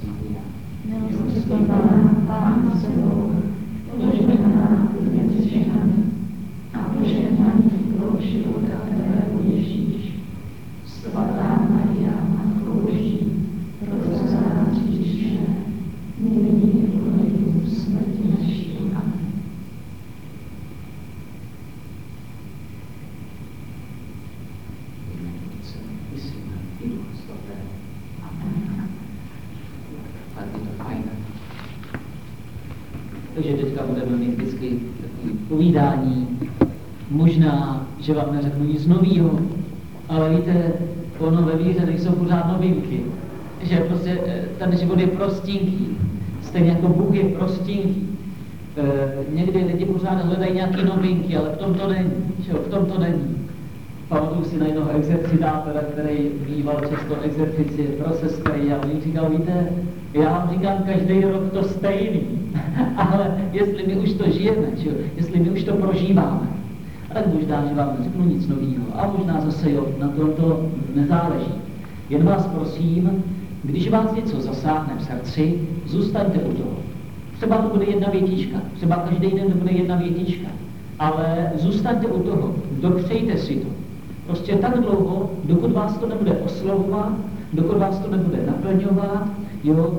Maria. Milosti plná, Pán s tebou, požehnaná ty mezi ženami a požehnaný plod života tvého Ježíš. Svatá Maria, Matko Boží, proto za nás hříšné, nyní i v hodinu smrti naší. Amen. Takže teďka budeme mít vždycky takové povídání. Možná, že vám neřeknu nic novýho, ale víte, ono ve víře nejsou pořád novinky. Že prostě ten život je prostinký. Stejně jako Bůh je prostinký. Někdy lidi pořád hledají nějaké novinky, ale v tom to není. Že? V tom to není. Pamatuju si na jednoho exercitátora, který býval často exercici pro sestry a on říkal, víte, já vám říkám každý rok to stejný, ale jestli my už to žijeme, že? Jestli my už to prožíváme, a tak možná, že vám neřeknu nic nového a možná zase jo, na to nezáleží. Jen vás prosím, když vás něco zasáhne v srdci, zůstaňte u toho. Třeba to bude jedna větička, třeba každý den to bude jedna větička, ale zůstaňte u toho, dopřejte si to. Prostě tak dlouho, dokud vás to nebude oslovovat, dokud vás to nebude naplňovat, jo,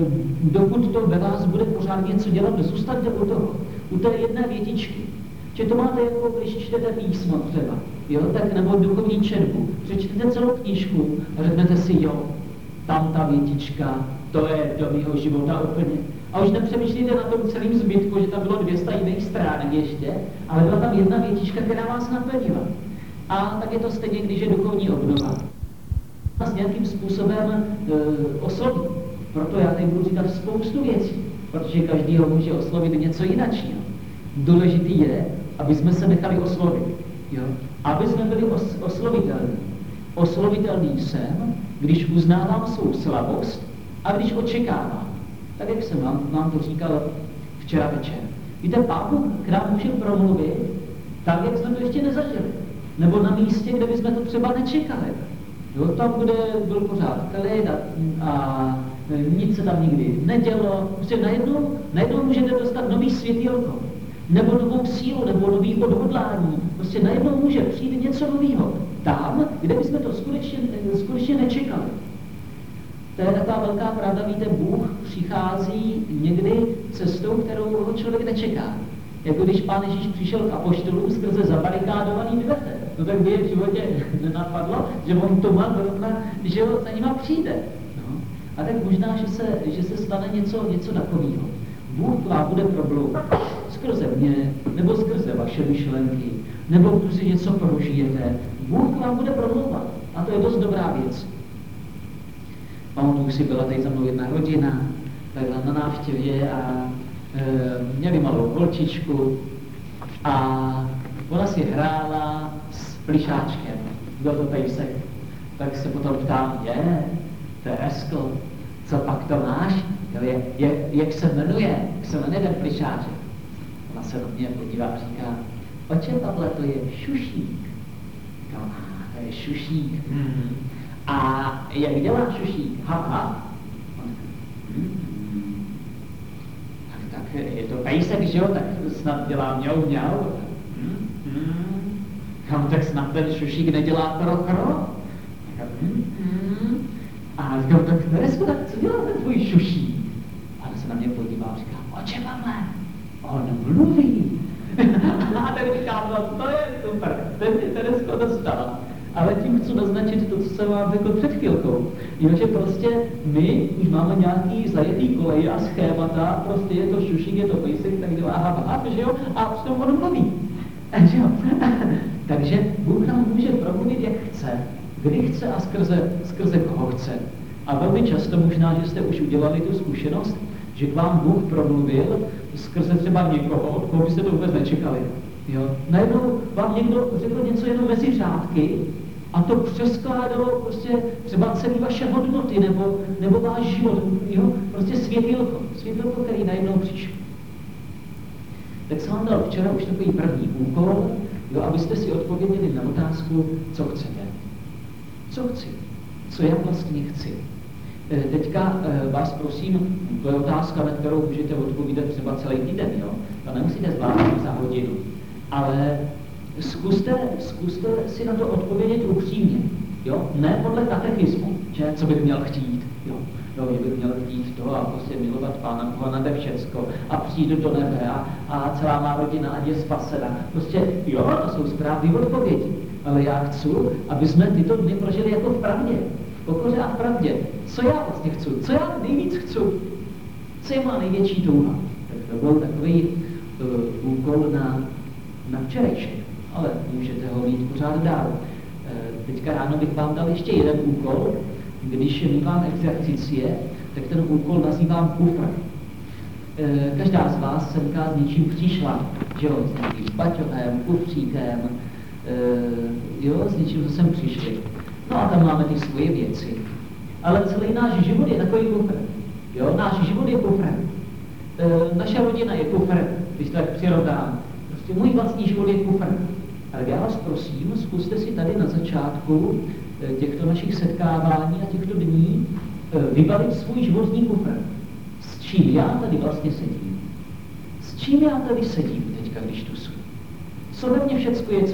dokud to ve vás bude pořád něco dělat, zůstaňte u toho, u té jedné větičky. Že to máte jako, když čtete písmo třeba, jo, tak nebo duchovní četbu, přečtete celou knížku a řeknete si, jo, tam ta větička, to je do mého života úplně. A už nepřemýšlíte na tom celým zbytku, že tam bylo 200 jiných stránek ještě, ale byla tam jedna větička, která vás naplnila. A tak je to stejně, když je duchovní obnova. Nás nějakým způsobem osloví. Proto já teď budu říkat spoustu věcí, protože každý ho může oslovit něco jiného. Důležitý je, aby jsme se nechali oslovit. Jo? Aby jsme byli oslovitelní. Oslovitelný jsem, když uznávám svou slabost a když očekávám. Tak jak jsem vám to říkal včera večer. Víte, Pán Bůh k nám může promluvit tak, jak jsme to ještě nezažili. Nebo na místě, kde bychom to třeba nečekali. Jo, tam, kde byl pořád klid a nic se tam nikdy nedělo. Prostě najednou můžete dostat nový světýlko, nebo novou sílu, nebo nový odhodlání. Prostě najednou může přijít něco nového. Tam, kde bychom to skutečně nečekali. To je taková velká pravda, víte, Bůh přichází někdy cestou, kterou ho člověk nečeká. Jako když Pán Ježíš přišel k apoštolům skrze zabarikádovaný dveře. No tak by je v životě nenapadlo, že on to má zrovna, že ho za nima přijde. No. A tak možná, že se stane něco takového. Bůh vám bude promlouvat skrze mě, nebo skrze vaše myšlenky, nebo protože něco prožijete. Bůh vám bude promlouvat. A to je dost dobrá věc. Pamatuju si, byla tady za mnou jedna rodina, byla na návštěvě a měli malou holčičku a ona si hrála s plišáčkem. Byl to pejsek. Tak se potom ptám, Teresko, co pak to máš? Jak se jmenuje ten plišáček? Ona se na mě podívá a říká, oče Pavle, to je Šušík. No, to je Šušík. A jak dělá Šušík? Tak je to pejsek, že jo? Tak snad dělá mňau. Tak snad ten Šušík nedělá kro. A říkám, tak Teresko, tak co dělá ten tvůj Šušík? A on se na mě podívá a říká, oče Pavle, on mluví. A tak říkám, no to je super, ten Teresko dostal. Ale tím chci naznačit to, co jsem vám řekl před chvilkou. Jo, že prostě my už máme nějaký zajetý koleje a schémata, prostě je to Šušík, je to pejsek, tak dělá že jo, a přitom on mluví. Takže Bůh nám může promluvit, jak chce, kdy chce a skrze koho chce. A velmi často možná, že jste už udělali tu zkušenost, že k vám Bůh promluvil skrze třeba někoho, od koho byste to vůbec nečekali. Jo? Najednou vám někdo řekl něco jenom mezi řádky a to přeskládalo prostě třeba celé vaše hodnoty nebo váš život. Jo? Prostě světýlko, který najednou přišel. Tak jsem vám dal včera už takový první úkol, jo, abyste si odpověděli na otázku, co chcete. Co chci? Co já vlastně chci? Teďka vás prosím, to je otázka, na kterou můžete odpovídat třeba celý týden, jo? To nemusíte zvládnout za hodinu. Ale zkuste si na to odpovědět upřímně, jo? Ne podle katechismu, že co bych měl chtít, jo? No, že bych měl chtít to a prostě milovat Pána Boha nade všecko a přijít do nebe a celá má rodina ať je spasena. Prostě jo, to jsou správné odpovědi, ale já chci, aby jsme tyto dny prožili jako v pravdě, v pokoře a v pravdě. Co já vlastně chci? Co já nejvíc chci? Co je má největší touha? Tak to byl takový úkol na včerejšek, ale můžete ho mít pořád dál. Teďka ráno bych vám dal ještě jeden úkol. Když mívám exercicie, tak ten úkol nazývám kufr. Každá z vás semká s něčím přišla, že jo, s nějakým baťohem, kufříkem, jo, s něčím, co sem přišli. No a tam máme ty svoje věci. Ale celý náš život je takový kufr. Jo, náš život je kufr. Naše rodina je kufr, když to tak přirovnám. Prostě můj vlastní život je kufr. Ale já vás prosím, zkuste si tady na začátku těchto našich setkávání a těchto dní vybalit svůj životní kufr. S čím já tady vlastně sedím? S čím já tady sedím teďka, když tu jsem? Co ve mně všecko je?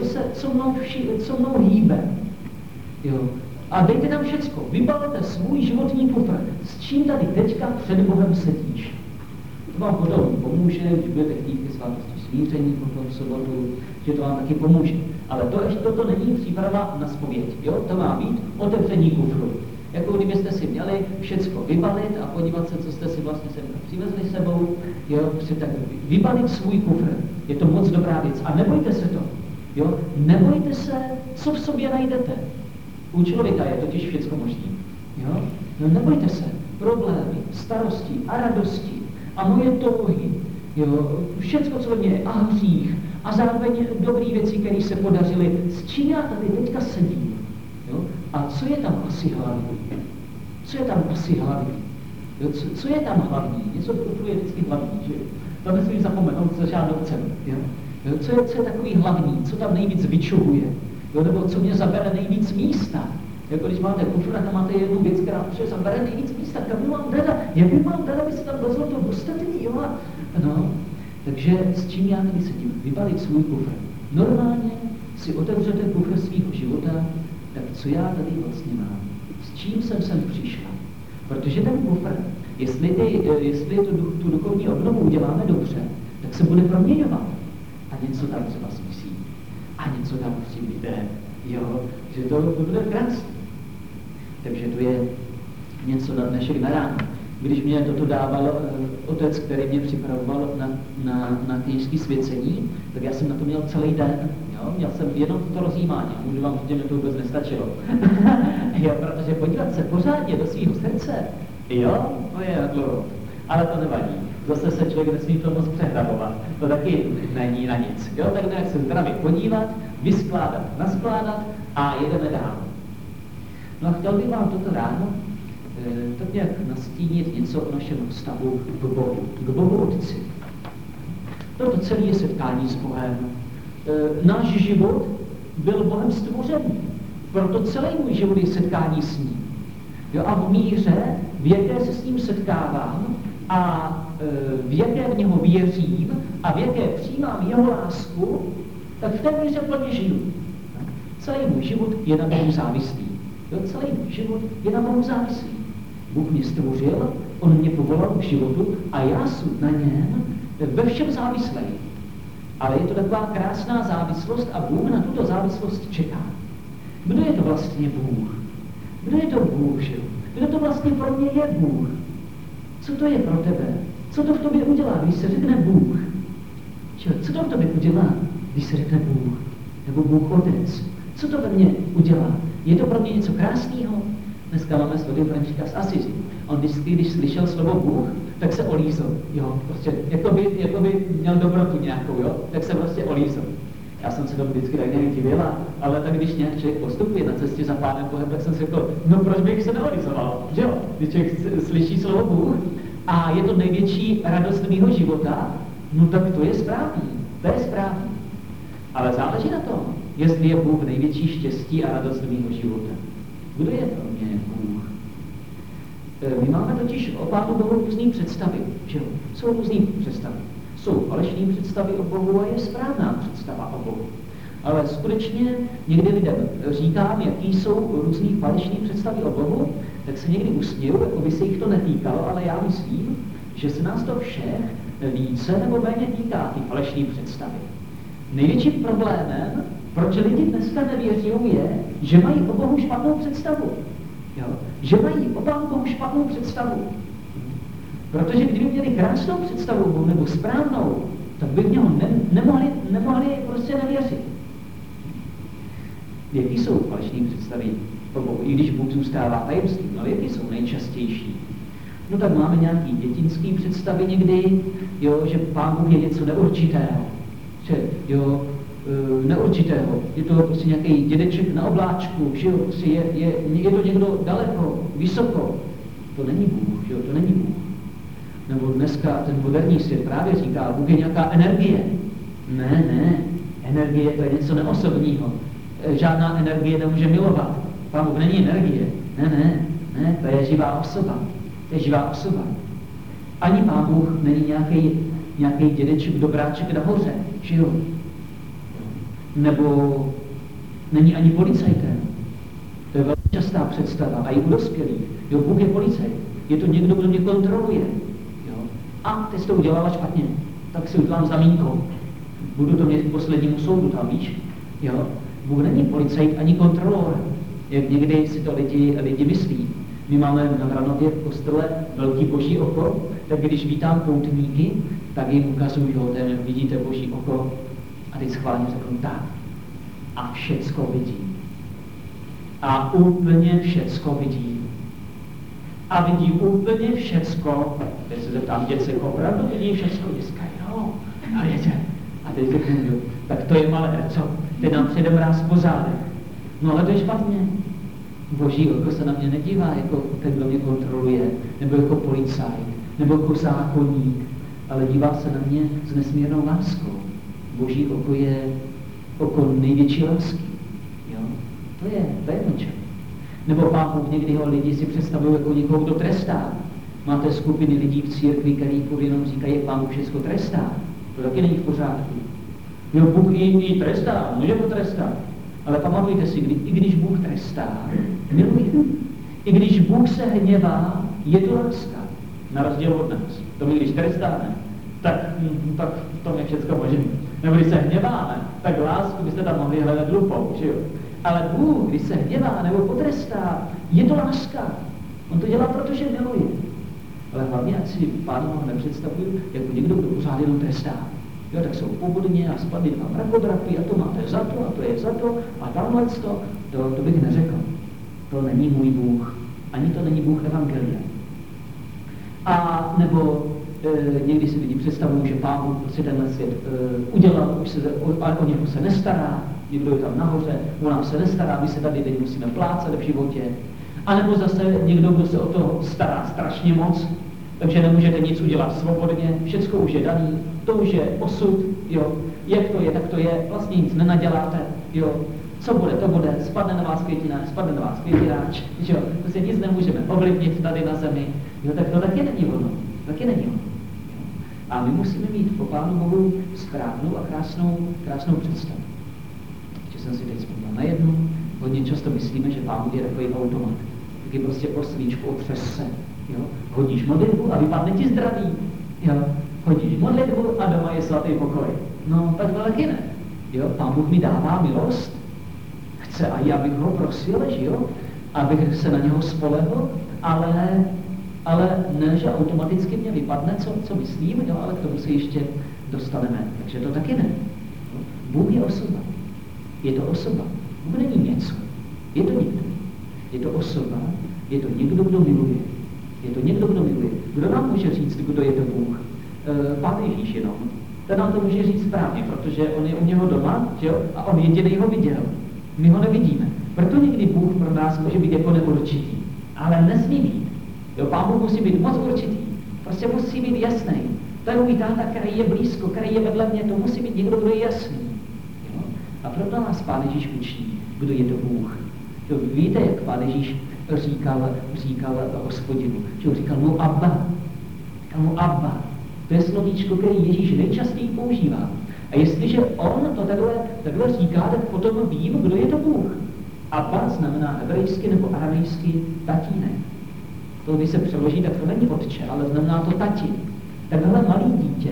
Co mnou hýbe? Jo. A dejte tam všecko. Vybalte svůj životní kufr. S čím tady teďka před Bohem sedíš? To vám potom pomůže, když budete chtít ke svátosti smíření potom v sobotu, že to vám taky pomůže. Ale toto není příprava na zpověď. Jo? To má být otevření kufru. Jako kdybyste si měli všecko vybalit a podívat se, co jste si vlastně sem přivezli sebou, jo? Tak vybalit svůj kufr. Je to moc dobrá věc. A nebojte se to. Jo? Nebojte se, co v sobě najdete. U člověka je totiž všecko možný. Jo? No nebojte se. Problémy, starosti a radosti a moje touhy, jo? Všecko, co ve mně je, a hřích, a zároveň dobré věci, které se podařily, s čím já tady teďka sedím. Jo? A co je tam asi hlavní? Co je tam asi hlavní? Jo? Co je tam hlavní? Něco v kufru je vždycky hlavní, že? To nesmím zapomenout za žádnou cenu. Jo? Co je takový hlavní? Co tam nejvíc vyčuhuje? Jo? Nebo co mě zabere nejvíc místa? Jako když máte kufr, tam máte jednu věc, která zabere nejvíc místa. Kam by mám dala? Jak by mám dala, aby se tam vlezlo to ostatní? Jo? No. Takže s čím já tady sedím? Vybalit svůj kufr. Normálně si otevřete kufr svého života, tak co já tady vlastně mám? S čím jsem sem přišla? Protože ten kufr, jestli tu duchovní obnovu uděláme dobře, tak se bude proměňovat. A něco tam třeba smysí. A něco tam přijde. Jo, že to bude krásné. Takže to je něco na dnešek na ráno. Když mě toto dával otec, který mě připravoval na kněžské svěcení, tak já jsem na to měl celý den. Jo? Měl jsem jenom to rozjímání. Můžu vám říct, že mi to vůbec nestačilo. Jo, protože podívat se pořádně do svého srdce, jo, to je dlouho. Ale to nevadí. Zase se člověk nesmí to moc přehrabovat. To taky není na nic. Jo? Tak nějak se zdravě podívat, vyskládat, naskládat a jedeme dál. No a chtěl bych vám toto ráno tak nějak nastínit něco o našem vztahu k Bohu Otci. Toto celé je setkání s Bohem. Náš život byl Bohem stvořený, proto celý můj život je setkání s ním. Jo, a v míře, v jaké se s ním setkávám a v jaké v něho věřím a v jaké přijímám jeho lásku, tak v té míře plně žiju. Celý můj život je na Bohu závislý. Jo, celý můj život je na Bohu závislý. Bůh mě stvořil, on mě povolal k životu a já jsem na něm ve všem závislý. Ale je to taková krásná závislost a Bůh na tuto závislost čeká. Kdo je to vlastně Bůh? Kdo je to Bůh, že? Kdo to vlastně pro mě je Bůh? Co to je pro tebe? Co to v tobě udělá, když se řekne Bůh? Co to v tobě udělá, když se řekne Bůh? Nebo Bůh Otec? Co to ve mně udělá? Je to pro mě něco krásného? Dneska máme svatého Františka z Asizi. On vždycky, když slyšel slovo Bůh, tak se olízl. Jo, prostě, jako by měl dobrotu nějakou, jo? Tak se prostě olízl. Já jsem se tomu vždycky tak nějak divila, ale tak když nějak člověk postupuje na cestě za Pánem Bohem, tak jsem si řekl, no proč bych se neolízoval, že jo? Když člověk slyší slovo Bůh a je to největší radost mýho života, no tak to je správný, to je správný. Ale záleží na tom, jestli je Bůh největší štěstí a radost mýho života. Kdo je pro mě Bůh? My máme totiž o Pánu Bohu různý představy, že jo? Jsou různý představy. Jsou falešné představy o Bohu a je správná představa o Bohu. Ale skutečně někdy lidem říkám, jaký jsou různý falešné představy o Bohu, tak se někdy usměju, jako by se jich to netýkalo, ale já myslím, že se nás to všech více nebo méně týká, ty falešné představy. Největším problémem, proč lidi dneska nevěří, je, že mají o Bohu špatnou představu. Jo? Že mají o Pánu Bohu špatnou představu. Protože kdyby měli krásnou představu o Bohu nebo správnou, tak by v něho nemohli prostě nevěřit. Jaký jsou falešné představy o Bohu, i když Bůh zůstává tajemstvím, ale jaké jsou nejčastější? No tak máme nějaký dětinský představy někdy, jo, že Pán Bůh je něco neurčitého. Že, jo, neurčitého. Je to prostě nějaký dědeček na obláčku, že jo, prostě je to někdo daleko, vysoko. To není Bůh, že jo, to není Bůh. Nebo dneska ten moderní svět právě říká, Bůh je nějaká energie. Ne, energie to je něco neosobního. Žádná energie nemůže milovat. Pán Bůh není energie. Ne, to je živá osoba. To je živá osoba. Ani Pán Bůh není nějaký dědeček, dobráček nahoře, že jo? Nebo není ani policajtem. To je velmi častá představa, a i u dospělých. Jo, Bůh je policajt. Je to někdo, kdo mě kontroluje. Jo? A teď jsi to udělala špatně, tak si udělám zamínkou. Budu to mít k poslednímu soudu, tam víš? Jo? Bůh není policajt ani kontrolor, jak někdy si to lidi myslí. My máme na Vranově v kostele velký boží oko, tak když vítám poutníky, tak jim ukazuju, že vidíte boží oko, a teď schválně řeknu tak. A všecko vidí. A úplně všecko vidí. A vidí úplně všecko. Teď se zeptám, děcek opravdu vidí všecko? Děcka, jo. A teď řeknu, tak to je malé, co? Teď nám přijde mráz po zádech. No ale to je špatně. Boží oko se na mě nedívá jako ten, kdo mě kontroluje, nebo jako policajt, nebo jako zákonník, ale dívá se na mě s nesmírnou láskou. Boží oko je oko největší lásky. Jo? To je něčem. Nebo Pán Bůh někdy lidi si představují jako někoho, kdo trestá. Máte skupiny lidí v církvi, který jenom říkají, jak Pán Bůh všechno trestá. To taky není v pořádku. Jo, Bůh i trestá, může potrestat. Ale pamatujte si, i když Bůh trestá, miluje. I když Bůh se hněvá, je to láska. Na rozdíl od nás. To my, když trestáme, tak to mě všechno možný. Nebo když se hněváme, tak lásku byste tam mohli hledat lupou, že jo? Ale Bůh, když se hněvá nebo potrestá, je to láska. On to dělá, protože miluje. Ale hlavně, ať si Pánu Bohu nepředstavuju, jako někdo, kdo pořád jenom trestá. Jo, tak jsou povodně a spadly dva mrakodrapy a to máte za to a to je za to a tamhle to bych neřekl. To není můj Bůh. Ani to není Bůh evangelia. A nebo někdy si lidi představují, že Pán Bůh prostě tenhle svět udělal, ale o něho se nestará, někdo je tam nahoře, o nás se nestará, my se tady teď musíme plácat v životě. A nebo zase někdo, kdo se o to stará strašně moc, takže nemůžete nic udělat svobodně, všecko už je daný, to už je osud, jo, jak to je, tak to je, vlastně nic nenaděláte, jo, co bude, to bude, spadne na vás květina, spadne na vás květináč, jo, prostě nic nemůžeme ovlivnit tady na zemi, jo, tak to taky není ono, A my musíme mít po Pánu Bohu správnou a krásnou představu. Ještě jsem si teď vzpomněl na jednu, hodně často myslíme, že Pán Bůh je takový automat, taky prostě oslíčku opřes se, jo, hodíš modlitbu a vypadne ti zdraví, jo, hodíš modlitbu a doma je svatý pokoj. No, tak to taky ne. Jo, Pán Bůh mi dává milost, chce a já bych ho prosil, že jo, abych se na něho spolehl, ale ne, že automaticky mě vypadne, co myslím, jo, ale k tomu se ještě dostaneme. Takže to taky ne. Bůh je osoba. Je to osoba. Bůh není něco. Je to někdo. Je to osoba, je to někdo, kdo miluje. Je to někdo, kdo miluje. Kdo nám může říct, kdo je to Bůh? Pán Ježíš jenom. Ten nám to může říct správně, protože on je u něho doma, že jo? A on jediný ho viděl. My ho nevidíme. Proto někdy Bůh pro nás může být jako neurčitý. Ale nesmí být. Jo, Pán Bůh musí být moc určitý. Prostě musí být jasný. To je můj táta, který je blízko, který je vedle mě, to musí být někdo, kdo je jasný. Jo? A proto nás Pán Ježíš učí, kdo je to Bůh. Jo, víte, jak Pán Ježíš říkal Hospodinu. Že říkal mu Abba. Abba. To je slovíčko, který Ježíš nejčastěji používá. A jestliže on to takhle říká, tak potom vím, kdo je to Bůh. Abba znamená hebrejsky nebo aramejsky tatínek. To, když se přeloží, tak to není otče, ale znamená to tatin. Takhle malý dítě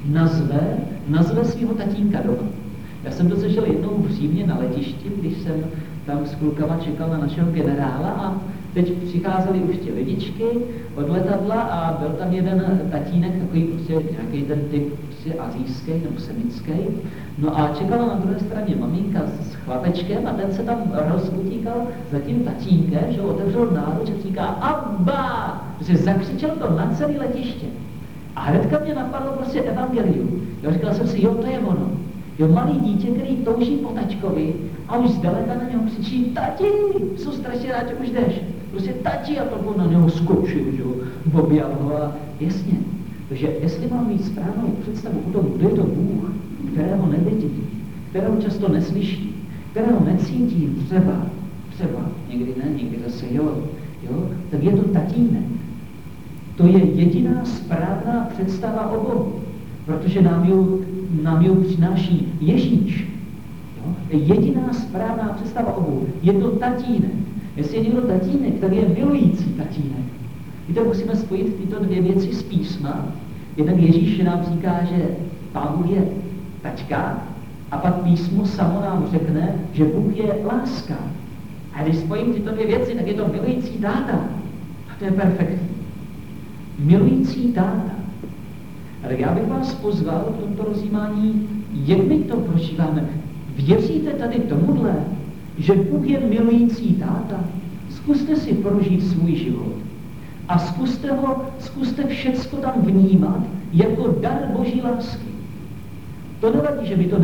nazve svého tatínka doma. Já jsem to zažil jednou v Římě na letišti, když jsem tam s klukama čekal na našeho generála a teď přicházely už ty lidičky od letadla a byl tam jeden tatínek, takový prostě nějaký ten typ prostě asijský nebo semický. No a čekala na druhé straně maminka s chlapečkem a ten se tam rozkutíkal za tím tatínkem, že otevřel náruč a říká Abba! Že zakřičel to na celé letiště. A hnedka mě napadlo prostě evangelium. Já říkal jsem si, jo, to je ono. Jo, malý dítě, který touží po tačkovi a už zdaleka na něho křičí tati, jsou strašně rád, že už jdeš. Prostě tati a to na něho skočil, že jo, objal ho a jasně. Takže jestli mám mít správnou představu o tom, kdo je to Bůh, kterého nevidím, kterého často neslyší, kterého necítím, třeba, někdy ne, někdy zase jo, tak je to tatínek. To je jediná správná představa o Bohu, protože nám ji přináší Ježíš. Jo? Jediná správná představa o Bohu je to tatínek. Jestli je někdo tatínek, tak je milující tatínek. Víte, musíme spojit tyto dvě věci z písma. Jednak Ježíš nám říká, že Pán Bůh je taťka, a pak písmo samo nám řekne, že Bůh je láska. A když spojím tyto dvě věci, tak je to milující táta. A to je perfektní. Milující táta. A tak já bych vás pozval v tomto rozjímání, jak my to prožíváme. Věříte tady tomuhle, že Bůh je milující táta? Zkuste si prožít svůj život. A zkuste všecko tam vnímat jako dar Boží lásky. To nevadí, že my to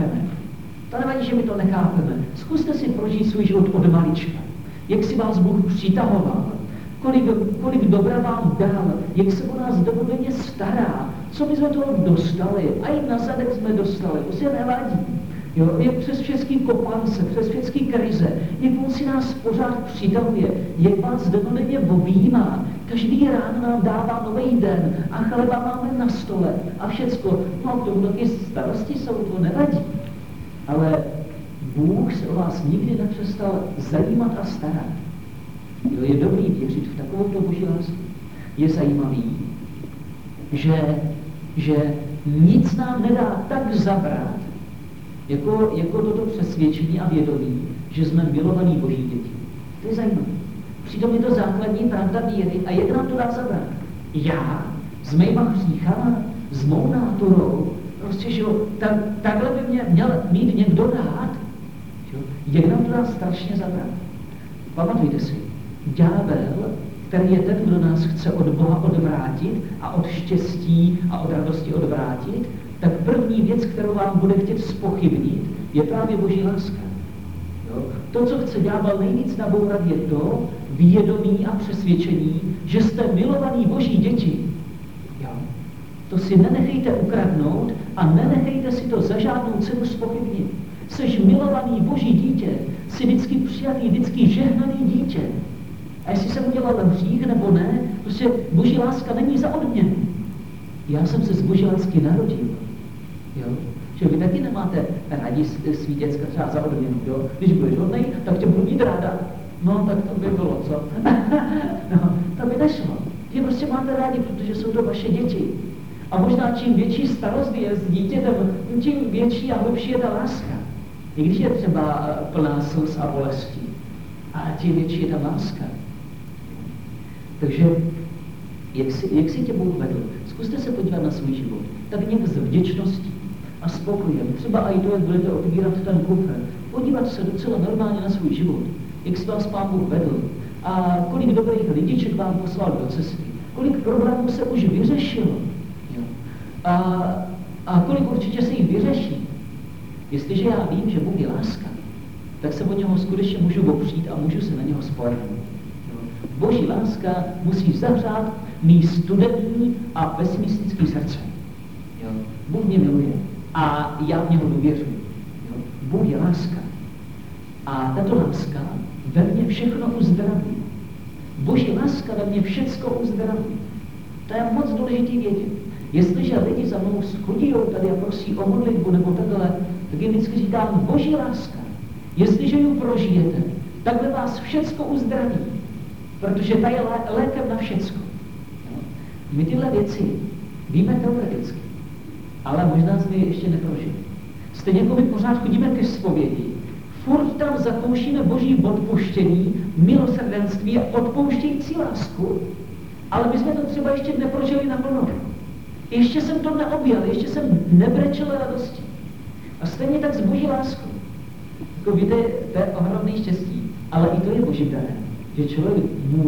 nechápeme. Zkuste si prožít svůj život od malička. Jak si vás Bůh přitahoval, kolik dobra vám dal, jak se o nás dobrovolně stará, co my jsme toho dostali, a i na zadek jsme dostali, to se nevadí. Jo, jak přes všechny kopance, přes všechny krize, jak on si nás pořád přitahuje, jak vás dennodenně objímá, každý ráno nám dává nový den a chleba máme na stole a všecko. No a k tomu taky starosti jsou, to nevadí. Ale Bůh se o vás nikdy nepřestal zajímat a starat. Jo, je dobrý věřit v takovouto Boží lásku. Je zajímavý, že nic nám nedá tak zabrat, jako toto přesvědčení a vědomí, že jsme milovaní Boží děti. To je zajímavé. Přitom je to základní pravda víry a jak nám to dá zabrat? Já s mýma hříchama, s mou náturou, prostě, že takhle by mě měl mít někdo rád, že? Jak nám to dá strašně zabrat? Pamatujte si, ďábel, který je ten, kdo nás chce od Boha odvrátit a od štěstí a od radosti odvrátit, tak první věc, kterou vám bude chtět zpochybnit, je právě Boží láska. Jo? To, co chce ďábel nejvíc nabourat, je to vědomí a přesvědčení, že jste milovaní Boží děti. Jo? To si nenechejte ukradnout a nenechejte si to za žádnou cenu zpochybnit. Jseš milovaný Boží dítě, jsi vždycky přijatý, vždycky žehnaný dítě. A jestli jsem udělal hřích nebo ne, prostě Boží láska není za odměnu. Já jsem se z Boží lásky narodil. Jo? Že vy taky nemáte rádi svý děcka třeba za odměnu. Jo? Když budeš hodnej, tak tě budu mít ráda. No, tak to by bylo, co? No, to by nešlo. Vy prostě máte rádi, protože jsou to vaše děti. A možná čím větší starost je s dítětem, tím větší a hlubší je ta láska. I když je třeba plná slz a bolesti. Ale tím větší je ta láska. Takže, jak si tě Bůh vedl? Zkuste se podívat na svůj život. Tak nějak s vděčností a spokojem. Třeba i to, jak budete otvírat ten kufr. Podívat se docela normálně na svůj život. Jak si vás Pán Bůh vedl. A kolik dobrých lidiček vám poslal do cesty. Kolik problémů se už vyřešilo. Jo. A kolik určitě se jich vyřeší. Jestliže já vím, že Bůh je láska, tak se o něho skutečně můžu opřít a můžu se na něho spolehnout. Boží láska musí zahřát mý studený a pesimistický srdce. Jo? Bůh mě miluje a já v něho důvěřuji. Jo? Bůh je láska. A tato láska ve mně všechno uzdraví. Boží láska ve mně všecko uzdravuje. To je moc důležitý vědět. Jestliže lidi za mnou chodí tady a prosí o modlitbu nebo takhle, tak jim vždycky říkám, Boží láska, jestliže ji prožijete, tak ve vás všecko uzdraví. Protože ta je lékem na všecko. My tyhle věci víme teoreticky, ale možná jsme je ještě neprožili. Stejně jako my pořád chodíme ke zpovědi, furt tam zakoušíme Boží odpuštění, milosrdenství a odpouštějící lásku, ale my jsme to třeba ještě neprožili naplno. Ještě jsem to neobjel, ještě jsem nebrečel radosti. A stejně tak s Boží láskou. Jako víte, to je ohromný štěstí, ale i to je Boží dar, že člověk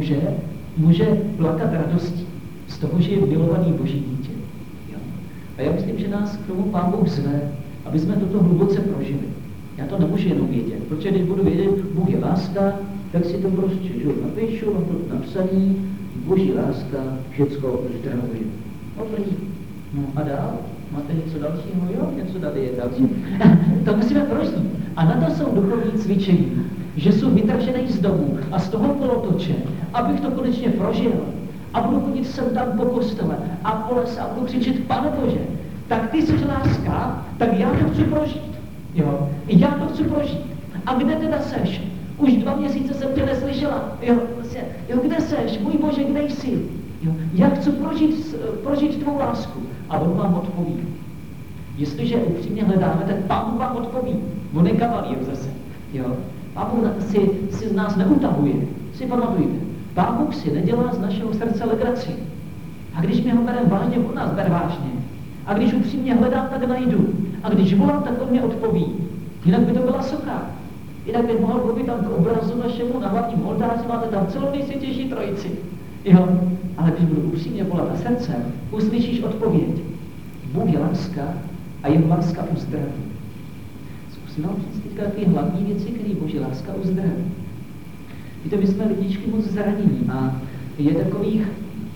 může plakat radostí z toho, že je milovaný Boží dítě. Jo? A já myslím, že nás k tomu Pán Bůh zve, aby jsme toto hluboce prožili. Já to nemůžu jenom vědět, protože když budu vědět, Bůh je láska, tak si to prostě napíšu, mám to napsaný, Boží láska všecko uzdravuje. Dobrý. No a dál? Máte něco dalšího? Jo, něco tady je další. To musíme prožít. A na to jsou duchovní cvičení, že jsou vytržený z domu a z toho kolotoče, abych to konečně prožil. A budu chodit sem tam po kostele a po lese a budu křičet, Pane Bože, tak ty jsi láska, tak já to chci prožít. Jo, já to chci prožít. A kde teda seš? Už 2 měsíce jsem tě neslyšela. Jo, kde seš? Můj Bože, kde jsi? Jo, já chci prožít tvou lásku. A on vám odpoví. Jestliže upřímně hledáme, tak Pán vám odpoví. On je kavalír zase. Jo. Pán Bůh si z nás neutahuje. Si pamatujte. Pán Bůh si nedělá z našeho srdce legraci. A když my ho bereme vážně, on nás bere vážně. A když upřímně hledám, tak najdu. A když volám, tak on mě odpoví. Jinak by to byla socha. Jinak by mohl mluvit tam k obrazu našemu na hlavním oltáři, máte tam celou nejsvětější trojici. Jo? Ale když budu upřímně volat na srdce, uslyšíš odpověď. Bůh je láska a jeho láska uzdraví. Zkusím vám říct teďka takové hlavní věci, které Boží láska uzdraví. Víte, my jsme lidičky moc zranění a je takových,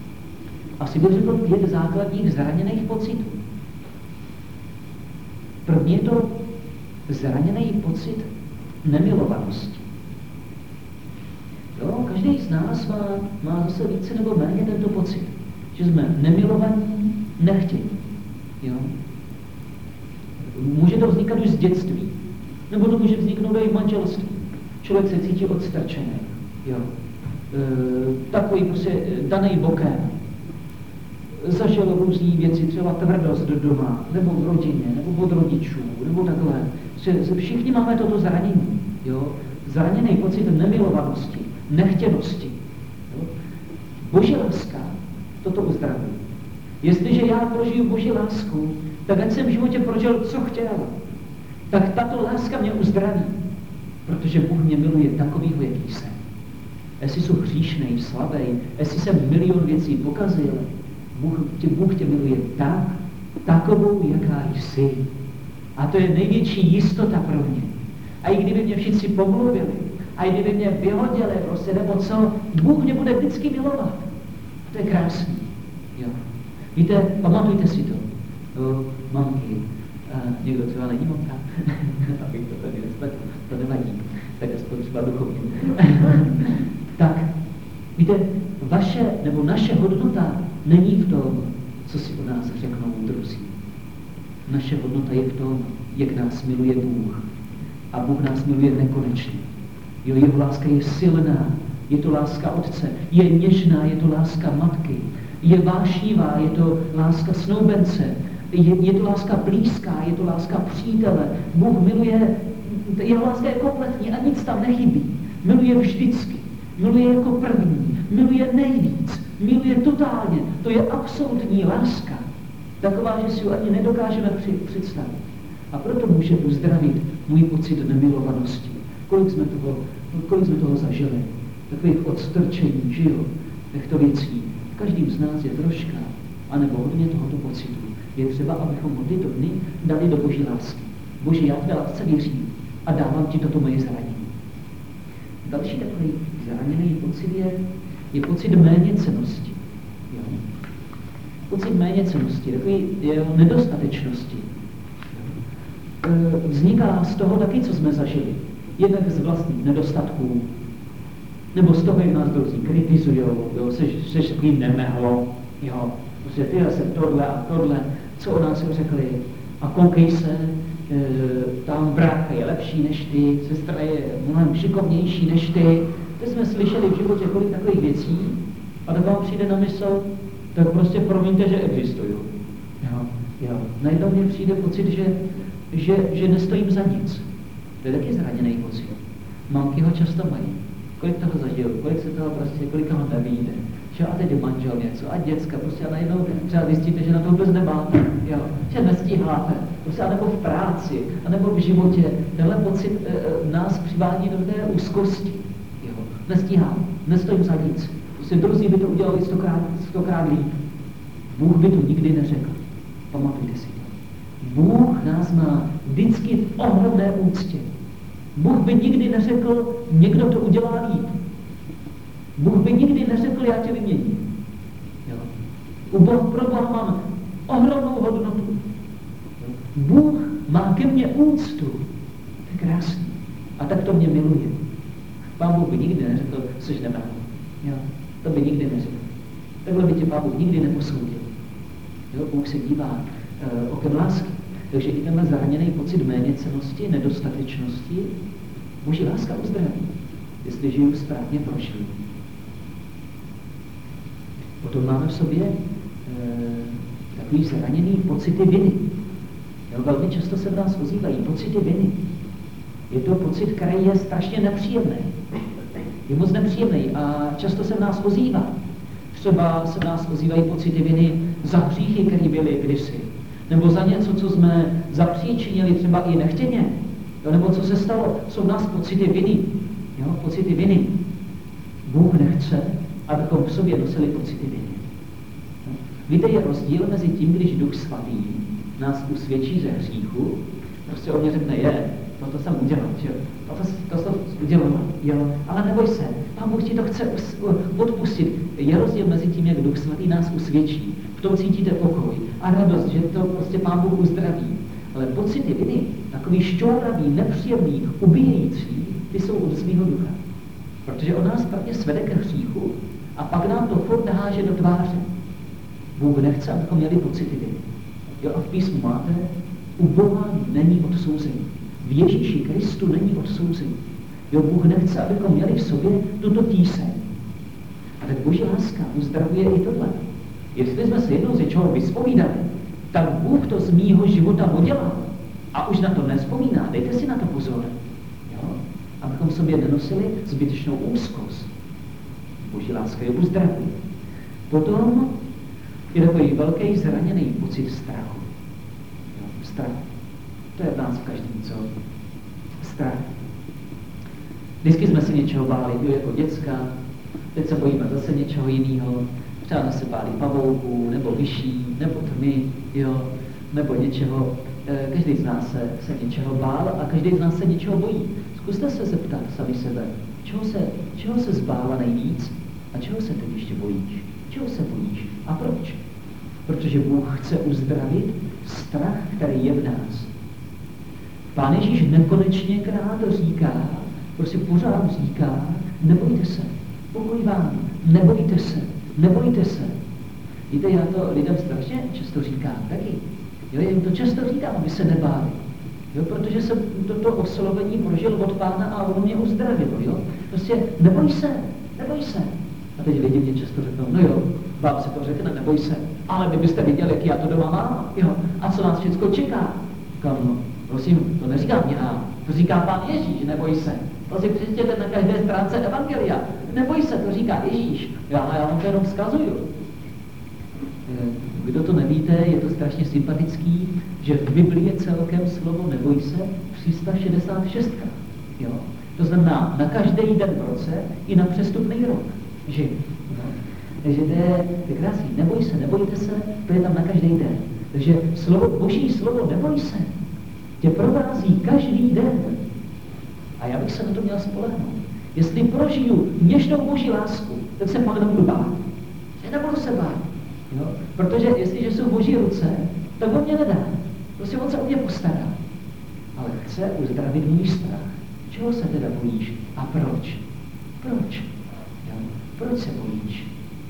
asi bych řekl, 5 základních zraněných pocitů. První je to zraněný pocit nemilovanosti. Jo, každý z nás má zase více nebo méně tento pocit, že jsme nemilovaní, nechtění. Jo? Může to vznikat už z dětství, nebo to může vzniknout i v manželství. Člověk se cítí odstrčený. Jo? Takový prostě daný bokem. Zažil různý věci, třeba tvrdost doma, nebo v rodině, nebo od rodičů, nebo takhle. Všichni máme toto zranění. Jo? Zraněný pocit nemilovanosti, nechtěnosti. Jo? Boží láska toto uzdravuje. Jestliže já prožiju Boží lásku, tak ať jsem v životě prožil, co chtěl, tak tato láska mě uzdraví, protože Bůh mě miluje takovýho, jaký jsem. Jestli jsem hříšnej, slabý, jestli jsem milion věcí pokazil, Bůh tě miluje takovou, jaká jsi. A to je největší jistota pro mě. A i kdyby mě všichni pomluvili, a i kdyby mě vyhodili prostě, nebo co, Bůh mě bude vždycky milovat. To je krásný. Jo. Víte, pamatujte si to. Mamky, někdo třeba není mamka, abych to tady nespletl, to nevadí, tak aspoň třeba duchovně. Tak, víte, vaše nebo naše hodnota není v tom, co si o nás řeknou druzí. Naše hodnota je v tom, jak nás miluje Bůh. A Bůh nás miluje nekonečně. Jo, jeho láska je silná, je to láska Otce, je něžná, je to láska Matky, je vášnivá, je to láska snoubence, je to láska blízká, je to láska přítele. Bůh miluje, jeho láska je kompletní a nic tam nechybí. Miluje vždycky, miluje jako první, miluje nejvíc, miluje totálně. To je absolutní láska. Taková, že si ji ani nedokážeme představit. A proto může uzdravit můj pocit nemilovanosti. Kolik jsme toho zažili? Takových odstrčení, že jo? Těchto věcí. Každým z nás je troška, anebo hodně tohoto pocitu. Je třeba, abychom ho tyto dny dali do Boží lásky. Bože, já tvé lásce věřím a dávám ti toto moje zranění. Další takový zraněný pocit je pocit méněcennosti. Jo? Pocit méněcennosti, takový nedostatečnosti. Vzniká z toho taky, co jsme zažili. Jednak z vlastních nedostatků, Nebo z toho, jak nás druzí kritizujou, jo, seš takový nemehlo, jo, prostě ty jsem tohle a tohle, co o nás řekli, a koukej se, tam brácha je lepší než ty, sestra je mnohem šikovnější než ty. To jsme slyšeli v životě kolik takových věcí, a tak vám přijde na mysl, tak prostě promiňte, že existují. Jo. Najednou mně přijde pocit, že nestojím za nic. To je taky zraněný pocit. Mamky ho často mají. Kolik toho zažil, kolik se toho prostě, kolik toho nevíde. Že a teď je manžel něco, a děcka, prostě a najednou třeba zjistíte, že na to vůbec nemáte, jo, že nestíháte, prostě anebo v práci, anebo v životě. Tenhle pocit nás přivádí do té úzkosti, jo. Nestíhám, nestojím za nic. Prostě druzí by to udělali stokrát líp. Bůh by to nikdy neřekl. Pamatujte si to. Bůh nás má vždycky v ohromné úctě. Bůh by nikdy neřekl, někdo to udělá líp. Bůh by nikdy neřekl, já tě vyměním. Pro Boha mám ohromnou hodnotu. Bůh má ke mně úctu. To je krásný. A tak to mě miluje. Pán Bůh by nikdy neřekl, což nemá. To by nikdy neřekl. Takhle by tě Pán Bůh nikdy neposoudil. Bůh se dívá okem lásky. Takže i tenhle zraněný pocit méněcennosti, nedostatečnosti, Boží láska uzdraví, jestli žiju správně pro život. Potom máme v sobě takový zraněný pocity viny. Velmi často se v nás ozývají pocity viny. Je to pocit, který je strašně nepříjemný. Je moc nepříjemný a často se v nás ozývá. Třeba se v nás ozývají pocity viny za hříchy, které byly kdysi. Nebo za něco, co jsme zapříčinili třeba i nechtěně. Nebo co se stalo, jsou v nás pocity viny. Pocity viny. Bůh nechce, abychom v sobě nosili pocity viny. Víte, je rozdíl mezi tím, když Duch Svatý nás usvědčí ze hříchu, prostě on mě řekne, toto jsem udělal, že? To jsem udělal, jo, ale neboj se, Pán Bůh ti to chce odpustit. Je rozdíl mezi tím, jak Duch Svatý nás usvědčí, v tom cítíte pokoj a radost, že to prostě Pán Bůh uzdraví. Ale pocity viny, takový šťouravý, nepříjemný, ubíjející, ty jsou od svého ducha. Protože on nás prvně svede ke hříchu a pak nám to furt naháže do tváře. Bůh nechce, abychom měli pocity viny. A v písmu máte, u Boha není odsouzení. V Ježíši Kristu není odsouzení. Bůh nechce, abychom měli v sobě tuto tíseň. A tak Boží láska uzdravuje i tohle. Jestli jsme se jednou z něčeho vyspovídali, tak Bůh to z mýho života udělal a už na to nevzpomíná. Dejte si na to pozor. Abychom v sobě nenosili zbytečnou úzkost. Boží láska je uzdravuje. Potom je takový velký zraněný pocit strachu. Strach. To je v nás v každém, co? Strach. Vždycky jsme si něčeho báli, jako děcka, teď se bojíme zase něčeho jiného. Třeba jsme se báli pavouků, nebo vyší, nebo tmy, nebo něčeho. Každý z nás se něčeho bál a každý z nás se něčeho bojí. Zkuste se zeptat sami sebe, čeho se zbála nejvíc a čeho se teď ještě bojíš? Čeho se bojíš? A proč? Protože Bůh chce uzdravit strach, který je v nás. Pán Ježíš nekonečněkrát říká, prostě pořád říká, nebojte se, pokoj vám, nebojte se, nebojte se. Víte, já to lidem strašně často říkám taky. Já jim to často říkám, aby se nebáli. Protože jsem toto oslovení prožil od Pána a on mě uzdravil. Prostě neboj se, neboj se. A teď lidi mě často řeknou, vám se to řekne, neboj se, ale vy byste viděli, jak já to doma mám, a co nás všechno čeká. Říkám, prosím, to neříkám já, to říká Pán Ježíš, neboj se. To si přečtěte na každé stránce Evangelia. Neboj se, to říká Ježíš. Já vám to jenom vzkazuju. Kdo to nevíte, je to strašně sympatický, že v Biblii je celkem slovo neboj se 366. To znamená na každý den v roce i na přestupný rok. Takže to je krásný. Neboj se, nebojte se, to je tam na každý den. Takže Boží slovo neboj se tě provází každý den. A já bych se na to měl spolehnout. Jestli prožiju něžnou Boží lásku, tak se pak nebudu bát. Nebudu se bát. Protože jestliže jsou Boží ruce, tak on mě nedá. Prostě on se o mě postará. Ale chce uzdravit můj strach. Čeho se teda bojíš? A proč? Proč? Proč se bojíš?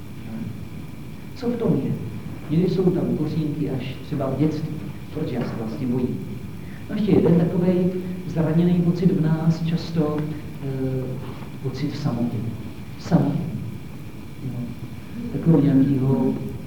Co v tom je? Někdy jsou tam kořínky až třeba v dětství. Proč já se vlastně bojím? No ještě jeden takovej zraněný pocit v nás, často pocit samoty. Samoty. No. Takovou nějakýho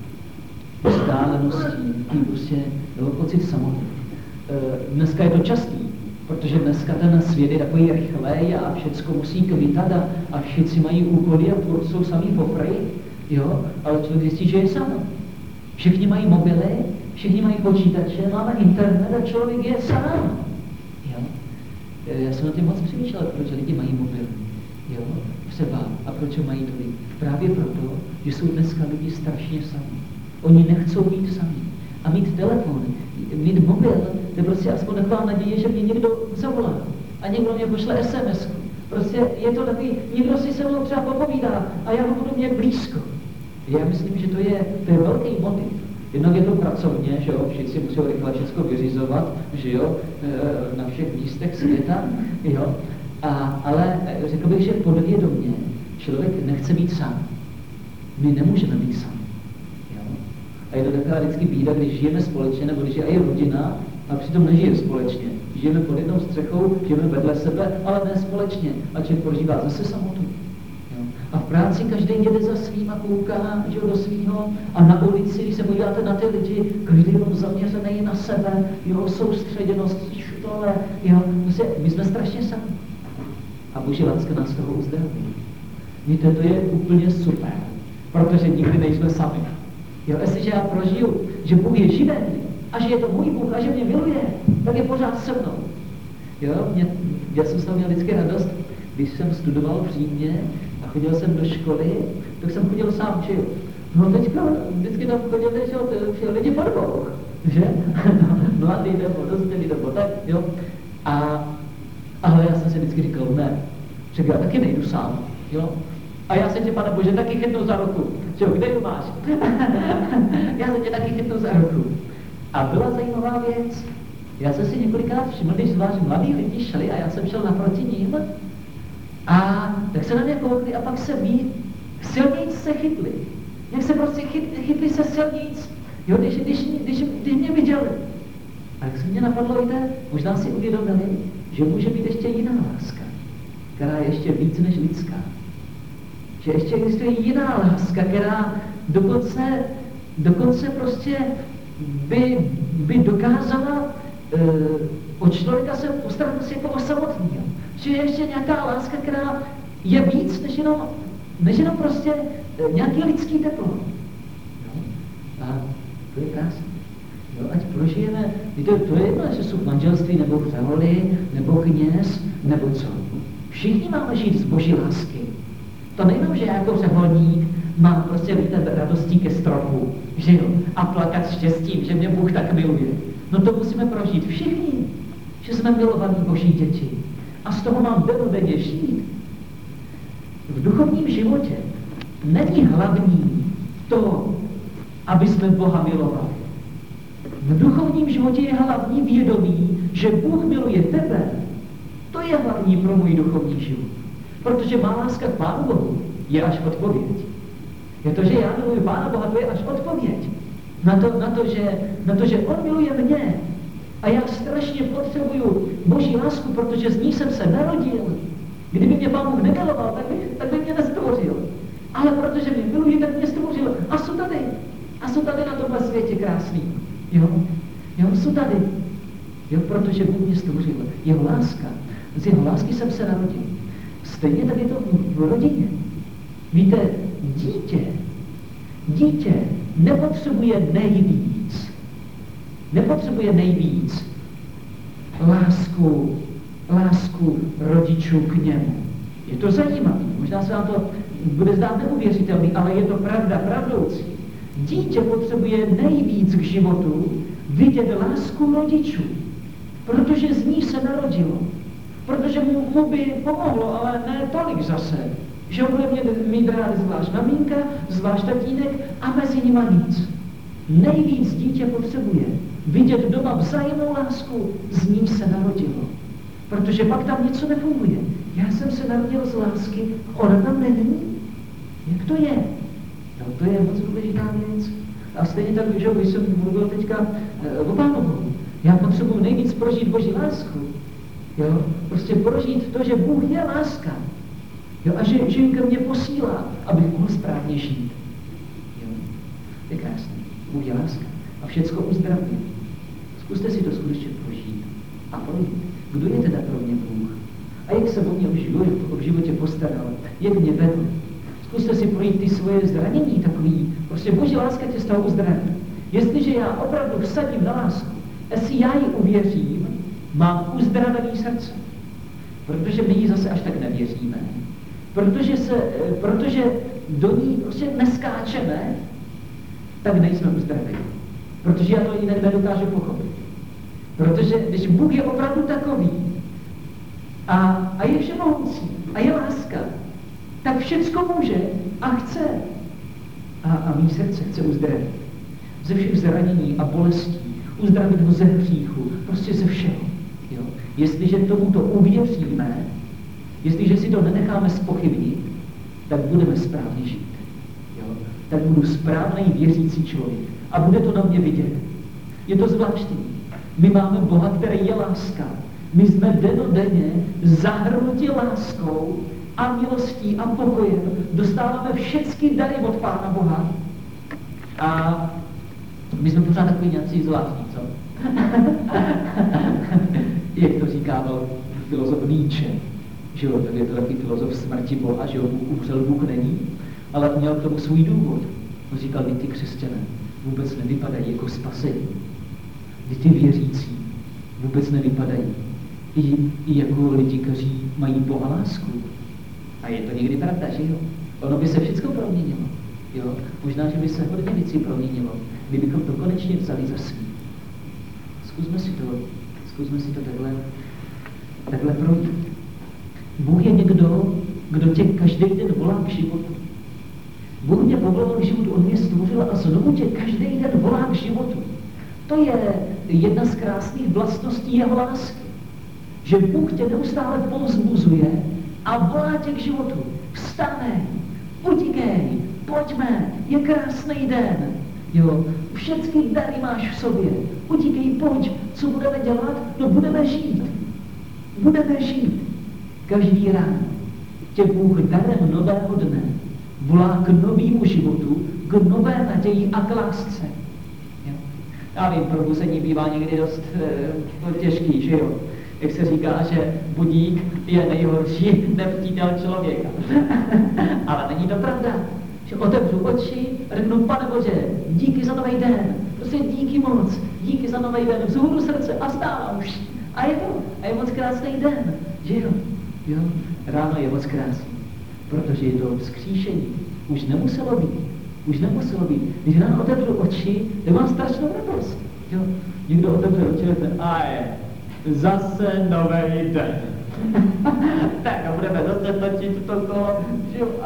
vzdáleností, prostě pocit samoty. Dneska je to častý, protože dneska ten svět je takový rychlej a všecko musí kvitat a všichni mají úkoly a furt jsou samý pofry, jo, ale člověk zjistí, že je sám. Všichni mají mobily, všichni mají počítače, máme internet a člověk je sám. Jo. Já jsem na tím moc přemýšlel, proč lidi mají mobily. Jo, třeba. A proč ho mají tolik? Právě proto, že jsou dneska lidi strašně sami. Oni nechcou být sami. A mít telefon, mít mobil, to je prostě aspoň taková naděje, že mě někdo zavolá. A někdo mě pošle SMS. Prostě je to takový, někdo si se mnou třeba popovídá a já ho budu mít blízko. Já myslím, že to je velký motiv. Jednak je to pracovně, že jo, všichni musí rychle všechno vyřizovat, že jo, na všech místech světa, jo. Ale řekl bych, že podvědomě člověk nechce být sám. My nemůžeme být sami. A je to taková vždycky bída, když žijeme společně, nebo když je i rodina, a přitom nežije společně. Žijeme pod jednou střechou, žijeme vedle sebe, ale ne společně. A člověk prožívá zase samotu. A v práci každý jede za svým a kouká, že do svýho. A na ulici, když se podíváte na ty lidi, každý je zaměřený na sebe, jeho soustředěnost, tohle, jo. My jsme strašně sami. A Boží láska nás toho uzdraví. Víte, to je úplně super, protože nikdy nejsme sami. Jo, jestliže já prožiju, že Bůh je živý a že je to můj Bůh a že mě miluje, tak je pořád se mnou. Jo, já jsem s toho měl vždycky radost, když jsem studoval v Římě a chodil jsem do školy, tak jsem chodil sám, že no teďka vždycky tam chodili, že lidi po dvou, že? Mladý nebo dospělý nebo tak, jo. Ale já jsem si vždycky říkal, ne, že já taky nejdu sám, jo. A já se tě, Pane Bože, taky chytnu za ruku. Čo, kde ji máš? Já se tě taky chytnu za ruku. A byla zajímavá věc. Já jsem si několikrát všiml, když zvlášť mladí lidi šli a já jsem šel naproti ním. A tak se na mě koukli a pak se silnějc se chytli. Jak se prostě chytli se silnějc. Jo, když mě viděli. A jak se mě napadlo, víte, možná si uvědomili, že může být ještě jiná láska, která je ještě víc než lidská. Že ještě existuje jiná láska, která dokonce prostě by dokázala od člověka se postarat prostě jako osamotného. Že je ještě nějaká láska, která je víc než jenom prostě nějaký lidský teplo. No? A to je krásné. Jo, ať prožijeme, to je jedno, jestli jsou v manželství, nebo v řeholi, nebo kněz, nebo co. Všichni máme žít z Boží lásky. To nejenom, že já jako řeholník mám prostě radostí ke stropu, že jo, a plakat štěstím, že mě Bůh tak miluje. No to musíme prožít všichni, že jsme milovaní Boží děti. A z toho mám dennodenně žít. V duchovním životě není hlavní to, aby jsme Boha milovali. V duchovním životě je hlavní vědomí, že Bůh miluje tebe. To je hlavní pro můj duchovní život. Protože má láska k Pánu Bohu je až odpověď. Je to, že já miluji Pána Boha, to je až odpověď. Na to, že On miluje mě. A já strašně potřebuju Boží lásku, protože z ní jsem se narodil. Kdyby mě Pán Bůh nemiloval, tak by mě nestvořil. Ale protože mě miluje, tak mě stvořil. A jsou tady. A jsou tady na tomhle světě krásný. Jo, jsou tady. Jo, protože Bůh mě stvořil. Jeho láska. Z jeho lásky jsem se narodil. Stejně tak je to v rodině. Víte, dítě nepotřebuje nejvíc lásku rodičů k němu. Je to zajímavé, možná se vám to bude zdát neuvěřitelný, ale je to pravda, pravdoucí. Dítě potřebuje nejvíc k životu vidět lásku rodičů, protože z ní se narodilo. Protože mu by pomohlo, ale ne tolik zase, že ho bude mít rád zvlášť maminka, zvlášť tatínek a mezi nima nic. Nejvíc dítě potřebuje vidět doma vzájemnou lásku, z ní se narodilo. Protože pak tam něco nefunguje. Já jsem se narodil z lásky, ona tam není. Jak to je? No, to je moc důležitá věc. A stejně tak, že když jsem mluvil teďka o Pánu Bohu, já potřebuji nejvíc prožít Boží lásku. Jo? Prostě prožít to, že Bůh je láska. Jo? A že ji ke mně posílá, abych mohl správně žít. Jo? To je krásné. Bůh je láska. A všecko uzdravuje. Zkuste si to skutečně prožít. A projít. Kdo je teda pro mě Bůh? A jak se o mě v životě postaral? Jak mě vedl? Zkuste si projít ty svoje zranění takový. Prostě Boží láska tě z toho uzdraví. Jestliže já opravdu vsadím na lásku, jestli já ji uvěřím, mám uzdravený srdce. Protože my ji zase až tak nevěříme. Protože do ní prostě neskáčeme, tak nejsme uzdraveni. Protože já to jinak nedokážu pochopit. Protože když Bůh je opravdu takový a je všemohoucí a je láska, tak všecko může a chce. A mý srdce chce uzdravit. Ze všech zranění a bolestí. Uzdravit ho ze hříchu. Prostě ze všeho. Jo? Jestliže tomuto uvěříme, jestliže si to nenecháme zpochybnit, tak budeme správně žít. Jo? Tak budu správný věřící člověk. A bude to na mě vidět. Je to zvláštní. My máme Boha, který je láska. My jsme dennodenně zahrnuti láskou a milostí a pokojem. Dostáváme všechny dary od Pána Boha. A my jsme pořád takový nějací zvláštní, co? Jak to říkával filozof Nietzsche, že jo, je to takový filozof smrti Boha, že jo, Bůh umřel, Bůh není, ale měl k tomu svůj důvod. On říkal, kdy ty křesťané vůbec nevypadají jako spasení. Kdy ty věřící vůbec nevypadají i jako lidi, kteří mají Boha lásku. A je to někdy pravda, že jo? Ono by se všechno proměnilo. Jo? Možná, že by se hodně věcí proměnilo, kdybychom to konečně vzali za svý. Zkusme si to takhle projít. Bůh je někdo, kdo tě každý den volá k životu. Bůh mě povolal k životu, on mě stvořil a znovu tě každý den volá k životu. To je jedna z krásných vlastností jeho lásky. Že Bůh tě neustále povzbuzuje a volá tě k životu. Vstanej, utíkej, pojďme, je krásný den. Jo, všechny dary máš v sobě. Utíkej, pojď, co budeme dělat? No budeme žít. Budeme žít. Každý ráno tě Bůh darem nového dne volá k novému životu, k nové naději a k lásce. Jo. Já vím, probuzení bývá někdy dost těžký, že jo? Jak se říká, že budík je nejhorší nepřítel člověka. Ale není to pravda. Že otevřu oči, řeknu, Pane Bože, díky za nový den, prostě díky moc, díky za nový den, vzhůru srdce a stávám už. A je moc krásný den, že jo? Jo? Ráno je moc krásný, protože je to vzkříšení. Už nemuselo být. Když ráno otevřu oči, tak mám strašnou radost. Jo? Někdo otevře oči a je zase nový den. Tak a budeme zase točit to kolo, že jo?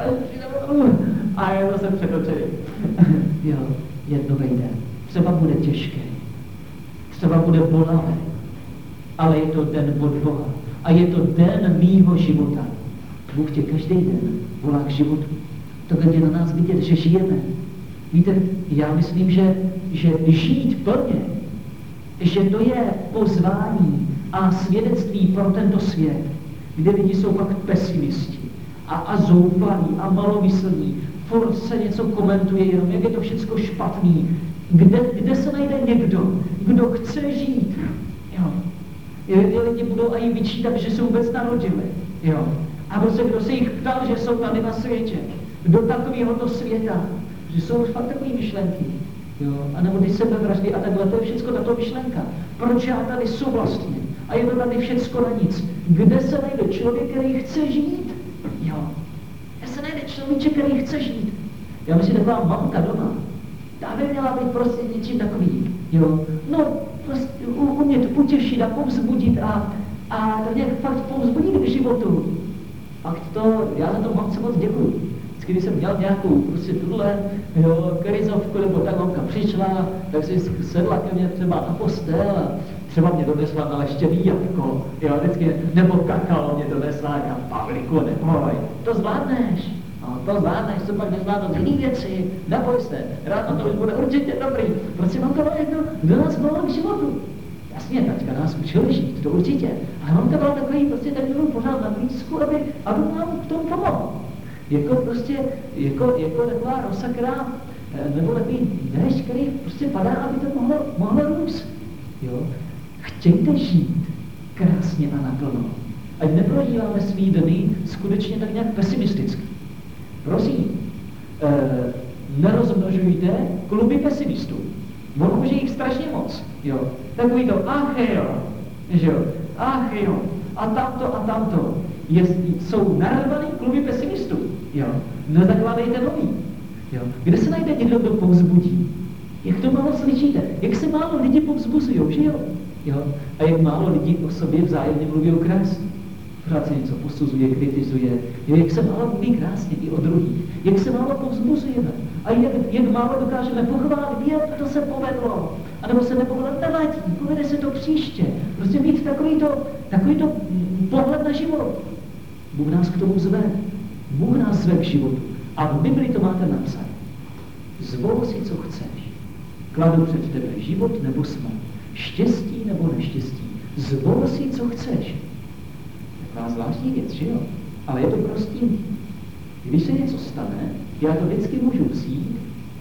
A je zase přetočený. Jo, je nový den. Třeba bude těžký, třeba bude bolavý, ale je to den od Boha. A je to den mýho života. Bůh tě každý den volá k životu. To je na nás vidět, že žijeme. Víte, já myslím, že žít plně, že to je pozvání a svědectví pro tento svět, kde lidi jsou pak pesimisti a zoufalí a malomyslní. Furt se něco komentuje jenom, jak je to všecko špatný. Kde se najde někdo, kdo chce žít? Jo. Lidi budou i vyčítat, že se vůbec narodili. Jo. A prostě kdo se jich ptal, že jsou tady na světě. Do takovéhoto světa. Že jsou fakt takové myšlenky. Jo. A nebo ty sebevraždy a takhle, to je všecko tato myšlenka. Proč já tady jsou vlastně? A je to tady všecko na nic. Kde se najde člověk, který chce žít? Jo. Kde se najde člověk, který chce žít? Já myslím, taková mamka doma. Ta by měla být prostě něčím takovým. Jo. No, prostě umět utěšit a povzbudit a to nějak fakt povzbudit k životu. Fakt to, já za to moc děkuju. Když jsem měl nějakou prostě tuhle krizovku, nebo tak mamka přišla, tak si sedla ke mně třeba na postel a třeba mě donesla na leštěný jabko, jo, vždycky, nebo kakao mě donesla, a Pavliku, neboj, to zvládneš. No, to zvládneš, co pak nezvládnout jiný věci, neboj se, ráno to už bude určitě dobrý. Prostě mám to jedno, kdo nás volal k životu. Jasně, taťka nás učil žít, to určitě, ale on to byl takový, prostě ten byl pořád na blízku, aby nám v tom pomohl. Jako prostě, jako taková rosa, která, nebo takový déšť, který prostě padá, aby to mohlo růst. Jo? Chtějte žít krásně a naplno. Ať neprožíváme svý dny skutečně tak nějak pesimisticky. Prosím, nerozmnožujte kluby pesimistů. Ono už je jich strašně moc. Jo? Takový to, ach jo, a tamto. Jsou narvaný kluby pesimistů. Jo? Nezakládejte nový. Jo? Kde se najde někdo, kdo povzbudí? Jak to málo slyšíte? Jak se málo lidi povzbuzují, že jo? Jo? A jak málo lidí o sobě vzájemně mluví krásně. Pořád se něco posuzuje, kritizuje. Jo? Jak se málo mluví krásně i o druhých. Jak se málo povzbuzujeme. A jak málo dokážeme pochválit, to se povedlo. A nebo se nepovedlo, nevadí, povede se to příště. Prostě mít takovýto pohled na život. Bůh nás k tomu zve. Bůh nás zve k životu. A v Biblii to máte napsat. Zvol si, co chceš. Kladu před tebe život nebo smrt. Štěstí nebo neštěstí. Zvol si, co chceš. Taková zvláštní věc, že jo? Ale je to prostý. Když se něco stane, já to vždycky můžu vzít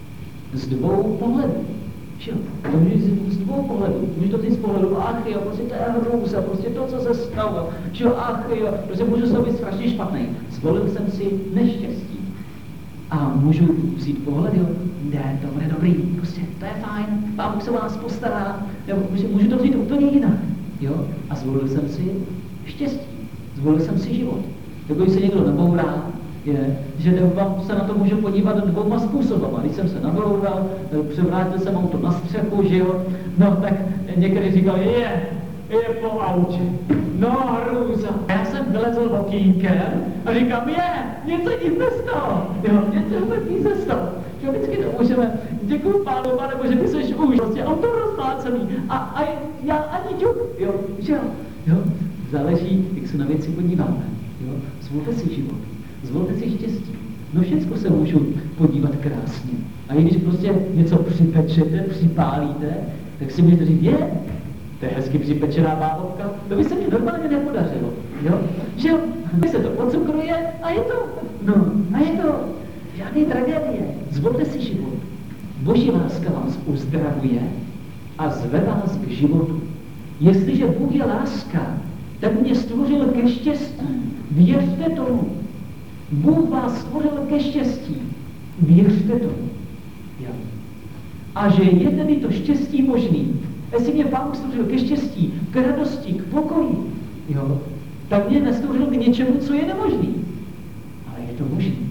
z dvou pohledů. Že jo? To můžu z dvou pohledů. Můžu to říct z pohledu, ach jo, prostě to je hrůza, prostě to, co se stalo. Že jo, ach jo, prostě můžu se být strašně špatný. Zvolil jsem si neštěstí. A můžu vzít pohled, jo, ne, to bude dobrý, prostě to je fajn, Pán Bůh se vás postará, nebo můžu to vzít úplně jinak, jo, a zvolil jsem si štěstí, zvolil jsem si život. Když se někdo nabourá, je, že se na to můžu podívat dvouma způsobama. Když jsem se naboural, převrátil jsem auto na střechu, že jo, no tak někdy říkali, je po autě, no hrůza. Já jsem vylezl okýnkem a říkám, něco nic nestalo, jo, něco nic nestalo. Že vždycky to můžeme, děkuju Pánu, Pane Bože, ty seš už, prostě auto rozplácený a já ani ťuk, jo, že jo, záleží, jak se na věci podíváme, jo, zvolte si život, zvolte si štěstí, no všecko se můžu podívat krásně. A i když prostě něco připečete, připálíte, tak si můžete říct, to je hezky připečená váhovka, to by se mi normálně nepodařilo, jo? Že jo, se to pocukruje a je to žádný tragédie. Zvolte si život. Boží láska vás uzdravuje a zve vás k životu. Jestliže Bůh je láska, tak mě stvořil ke štěstí. Věřte tomu. Bůh vás stvořil ke štěstí. Věřte tomu. Jo. A že je tedy to štěstí možný, jestli mě Pán stvořil ke štěstí, k radosti, k pokoji, jo, tak mě nestvořil k něčemu, co je nemožný. Ale je to možný.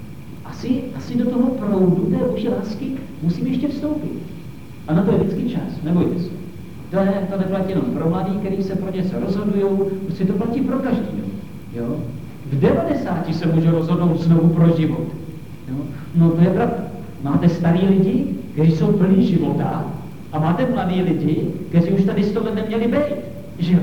Asi do toho proudu té Boží lásky musím ještě vstoupit. A na to je vždycky čas, nebojte se. To neplatí jenom pro mladý, který se pro něco rozhodují, prostě to platí pro každého. Jo? V 90 se můžu rozhodnout znovu pro život. Jo? No to je pravda. Máte starý lidi, kteří jsou plní života, a máte mladí lidi, kteří už tady 100 let neměli být. Že?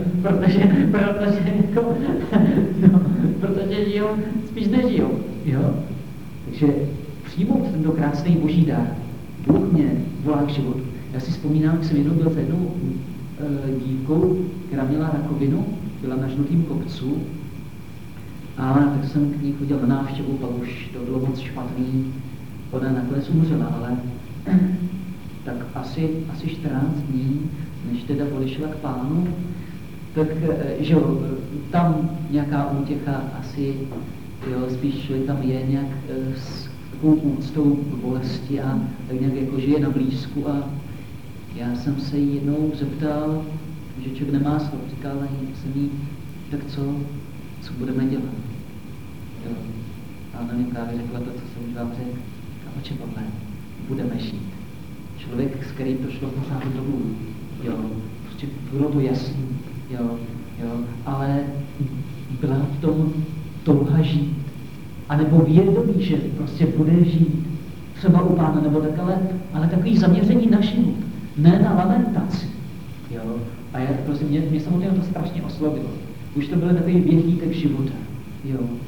Protože žijou, spíš nežijou. Jo? Takže přijmout tento krásný boží dar. Bůh mě volá k životu. Já si vzpomínám, jak jsem jednou byl s jednou dívkou, která měla rakovinu, byla na Žlutým kopcu, a tak jsem k ní chodil na návštěvu, pak už to bylo moc špatný, ona nakonec umřela, ale tak asi 14 dní, než teda odešla k Pánu, tak že jo, tam nějaká útěcha asi, jo, spíš člověk tam je nějak s takovou úctou k bolesti a tak nějak jako žije na blízku, a já jsem se jí jednou zeptal, že člověk nemá slov, říkal jsem jí, tak co budeme dělat? Jo. A ona mi právě řekla to, co jsem už vám řekl, a oče Pavle, budeme žít. Člověk, s kterým to šlo pořád domů, jo, prostě bylo to jasný, jo, ale byla v tom touha žít, anebo vědomí, že prostě bude žít, třeba u Pána, nebo tak, ale takový zaměření na život, ne na lamentaci, jo, a já prostě mě samotného to strašně oslovilo, už to byl takový větítek života, jo,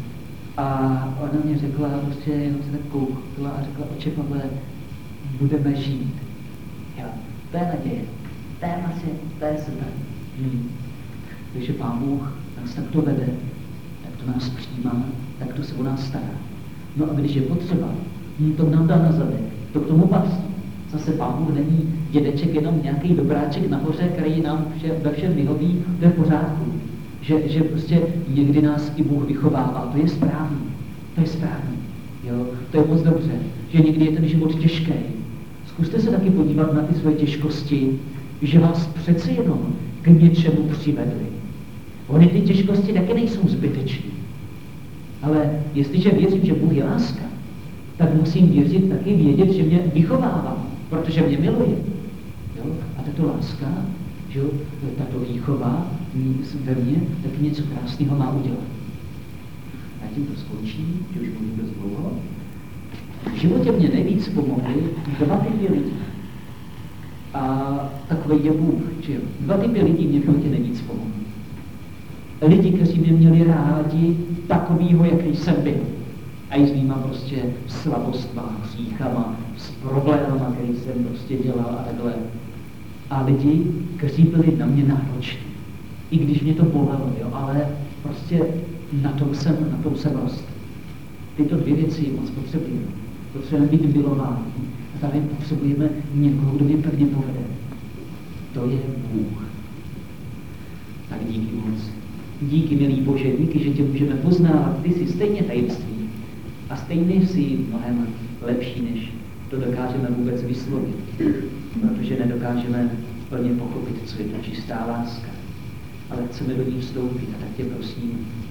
A ona mě řekla, prostě jenom se tak koukla a řekla, oče Pavle, budeme žít. Jo, to je naděje, to je super. Takže Pán Bůh nás takto vede, tak to nás přijímá, tak to se o nás stará. No a když je potřeba, to nám dá na zadek, to k tomu patří. Zase Pán Bůh není dědeček, jenom nějaký dobráček nahoře, který nám ve všem vyhoví, to je v pořádku. Že prostě někdy nás i Bůh vychovává, to je správný. Jo? To je moc dobře, že někdy je ten život těžký. Zkuste se taky podívat na ty svoje těžkosti, že vás přece jenom k něčemu přivedly. Ony ty těžkosti taky nejsou zbytečné. Ale jestliže věřím, že Bůh je láska, tak musím taky vědět, že mě vychovává, protože mě miluje. Jo? A tato láska, že tato výchova ve mně, tak něco krásného má udělat. Já tím to skončím, že už mluvím dost dlouho. V životě mě nejvíc pomohly 2 typy lidí. A takový je Bůh, že jo. 2 typy lidí mě v životě nejvíc pomohly. Lidi, kteří mě měli rádi takovýho, jaký jsem byl. A i s mýma prostě slabostma, hříchama, s problémama, který jsem prostě dělal a takhle. A lidi, kteří byli na mě nároční. I když mě to bolelo, jo, ale prostě na tom jsem rostl. Tyto 2 věci moc potřebujeme. Potřebujeme být milováni. A tady potřebujeme někoho, kdo mě pevně povede. To je Bůh. Tak díky moc. Díky, milý Bože, díky, že tě můžeme poznávat. Ty jsi stejně tajemství. A stejně jsi mnohem lepší, než to dokážeme vůbec vyslovit. Protože nedokážeme plně pochopit, co je to čistá láska. Ale chceme do ní vstoupit a tak tě prosím,